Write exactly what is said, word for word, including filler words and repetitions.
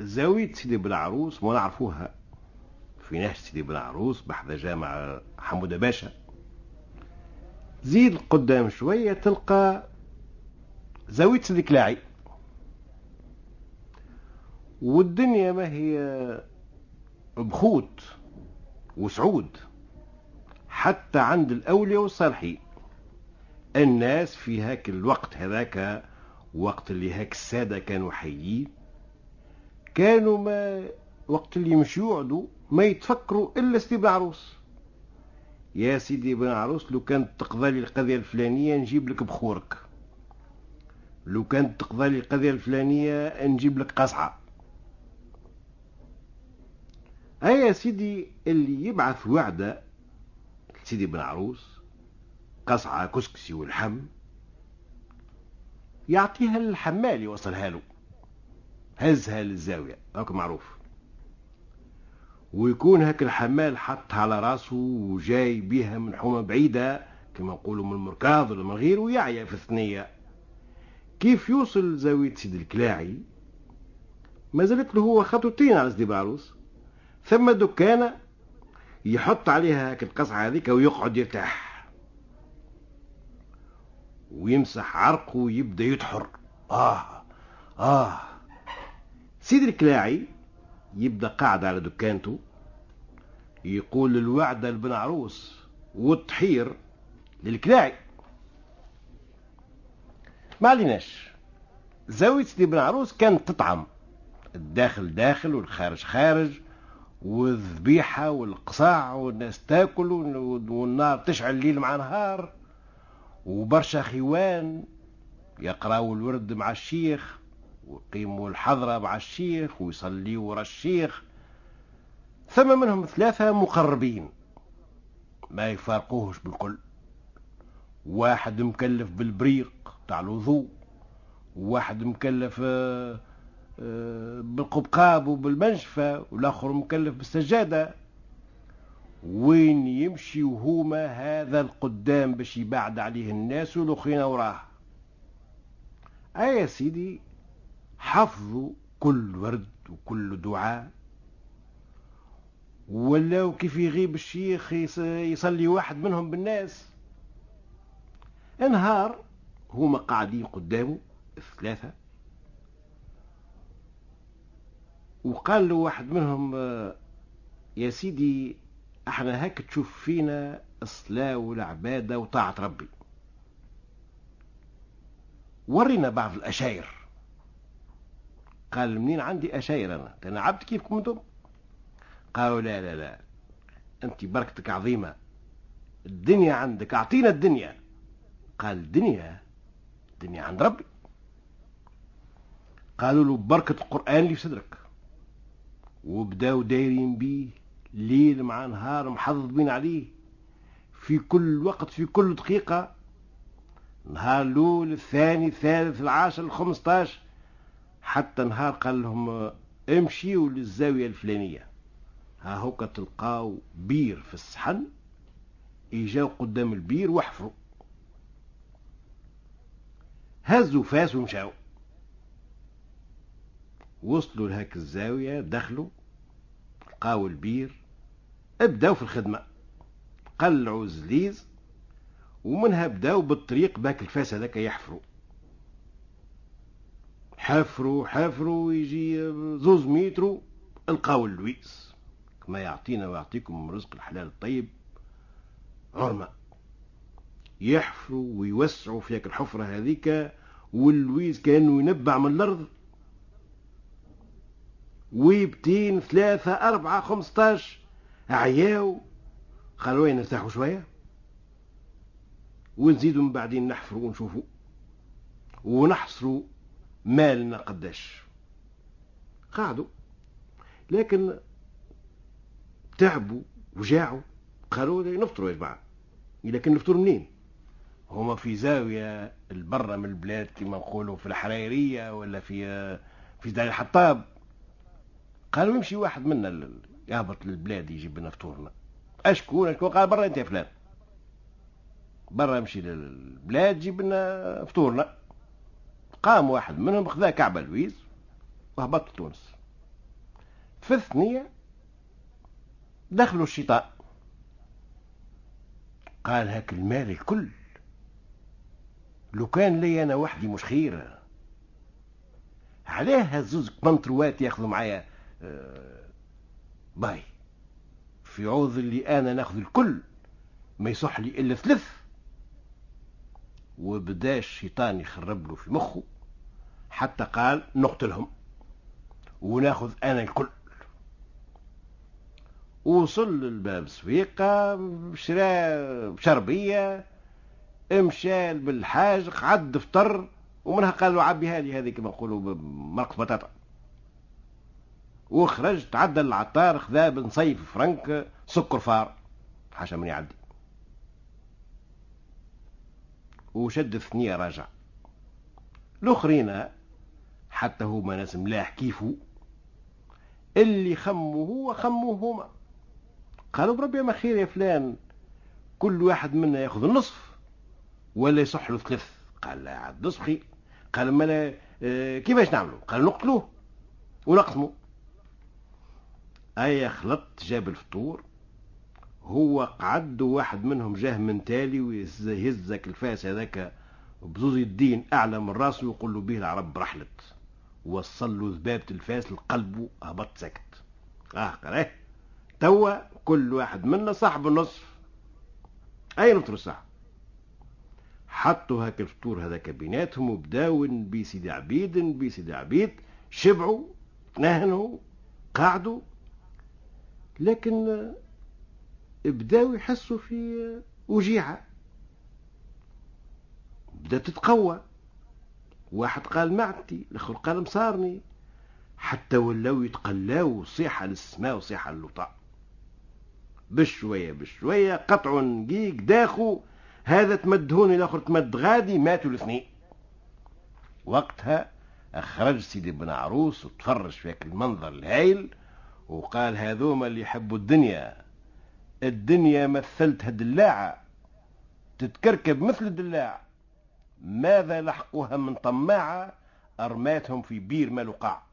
زاوية سيدي بن-عروس ما نعرفوها في نهج سيدي بن-عروس بحذا جامع حمودة باشا. زيد قدام شوية تلقى زاوية سيدي كلاعي، والدنيا ما هي بخوت وسعود حتى عند الأولياء والصالحين. الناس في هاك الوقت هذاك، وقت اللي هاك السادة كانوا حيين، كانوا ما وقت اللي مش يقعدوا ما يتفكروا إلا سيدي بن-عروس. يا سيدي بن-عروس لو كانت تقضى لي القضية الفلانية نجيب لك بخورك، لو كانت تقضى لي القضية الفلانية نجيب لك قصعة. أي يا سيدي اللي يبعث وعدة سيدي بن-عروس قصعة كسكسي والحم يعطيها للحمال يوصلها له، هزها للزاوية هاك معروف، ويكون هاك الحمال حطها على راسه وجاي بيها من حومة بعيدة كما نقولوا من المركاض ولا من غيره، ويعيا في الثنية. كيف يوصل زاوية سيدي الكلاعي ما زالت له هو خطوتين على سيدي بن-عروس، ثم دكانة يحط عليها هاك القصعة هذيك ويقعد يرتاح ويمسح عرقه ويبدأ يتحر. آه آه سيدي الكلاعي يبدأ قاعد على دكانته يقول الوعدة لبن-عروس والتحير للكلاعي. ما عليناش، زاوية سيدي بن-عروس كانت تطعم الداخل داخل والخارج خارج، والذبيحة والقصاع والناس تاكل والنار تشعل ليل مع نهار، وبرشا خيوان يقراوا الورد مع الشيخ ويقيموا الحضرة مع الشيخ ويصليوا ورا الشيخ. ثم منهم ثلاثة مقربين ما يفارقوهش بالكل، واحد مكلف بالبريق تاع الوضوء، وواحد مكلف بالقبقاب وبالمنشفة، والآخر مكلف بالسجادة. وين يمشي وهما هذا القدام باش يبعد عليه الناس والأخرين وراه. أي يا سيدي حفظوا كل ورد وكل دعاء، ولاو كيف يغيب الشيخ يصلي واحد منهم بالناس. انهار هما قاعدين قدامه الثلاثة، وقال له واحد منهم يا سيدي احنا هاك تشوف فينا الصلاة والعبادة وطاعة ربي، ورينا بعض الأشاير. قال منين عندي أشاير أنا أنا عبد كيفكم أنتم؟ قالوا لا لا لا أنت بركتك عظيمة، الدنيا عندك أعطينا الدنيا. قال الدنيا الدنيا عند ربي. قالوا له بركة القرآن اللي في صدرك، وبداو دايرين بيه ليل مع نهار محضبين عليه في كل وقت في كل دقيقة، نهار الأول الثاني الثالث العاشر الخمسطاش، حتى نهار قال لهم امشيوا للزاوية الفلانية ها هوكا تلقاو بير في الصحن، اجاو قدام البير وحفروا هزوا فاس ومشاو. وصلوا لهاك الزاوية دخلوا لقاو البير، ابداو في الخدمة قلعوا زليز، ومنها بداو بالطريق باك الفاس هذاك يحفروا حفروا حفروا يجي زوز مترو القاو اللويس كما يعطينا ويعطيكم رزق الحلال الطيب عرمة. يحفروا ويوسعوا في هاك الحفرة هذيك، واللويس كانوا ينبع من الأرض، ويبتين ثلاثة أربعة خمسطاش عياو. قالوا وين نرتاحوا شوية ونزيدوا من بعدين نحفروا ونشوفوا ونحصروا مالنا قداش. قعدوا لكن تعبوا وجاعوا، قالوا نفطروا يا جماعة. لكن نفطروا منين؟ هما في زاوية البرة من البلاد كما نقولوا في الحريرية ولا في في دار الحطاب. قالوا يمشي واحد منا يهبط للبلاد يجيب لنا فطورنا. اشكون اشكون؟ قال برا انت يا فلان، برا امشي للبلاد جيب لنا فطورنا. قام واحد منهم خذا كعبة لويز وهبط لتونس. في الثنية دخلوا الشيطان، قال هاك المال الكل لو كان لي انا وحدي مش خير، علاه هزوز كمنتروات ياخذوا معايا آه باي، في عوض اللي انا ناخذ الكل ما يصح لي الا ثلث. وبدا الشيطان يخرب له في مخه حتى قال نقتلهم وناخذ انا الكل. وصل للباب سويقة، شرا شربية، مشى بالحاج، قعد فطر، ومنها قال له عبي هذه هذه كما نقولوا مرق بطاطا، وخرج تعدى العطار خذا بنصيف فرنك سكر فار حاشا من يعدي، وشد الثنية راجع. الاخرين حتى هما ناس ملاح كيفو، اللي خموا هو خموا هما، قالوا بربي ما خير يا فلان، كل واحد منا ياخذ النصف ولا يصح له ثلث. قال لا عاد نصف خير. قال ما اه كيفاش نعملوا؟ قال نقتلوه ونقسموا. اي خلط جاب الفطور، هو قعد واحد منهم جاه من تالي ويهزك الفاس هذاك بزوز الدين اعلى من راسه ويقول له به العرب رحلت، وصل له ذبابة الفاس لقلبه، هبط سكت. اه قال توا كل واحد منا صاحب النصف. اي نطر الساعة حطوا هاك الفطور هذاك بيناتهم، وبداو بسيدي عبيد بسيدي عبيد، شبعوا نهنوا قعدوا، لكن بداو يحسوا في وجيعة، بدأت تتقوى. واحد قال معدتي، الاخر قال مصارني، حتى ولاو يتقلاو صيحة للسماء وصيحة للوطا، بشوية بشوية قطعوا نقيق داخو، هذا تمدهون الاخر تمد غادي، ماتوا الاثنين. وقتها اخرج سيدي بن عروس وتفرج في المنظر الهائل، وقال هذوما اللي يحبوا الدنيا، الدنيا مثلتها دلاعة تتكركب مثل الدلاع، ماذا لحقوها من طماعة أرماتهم في بير ملقاع.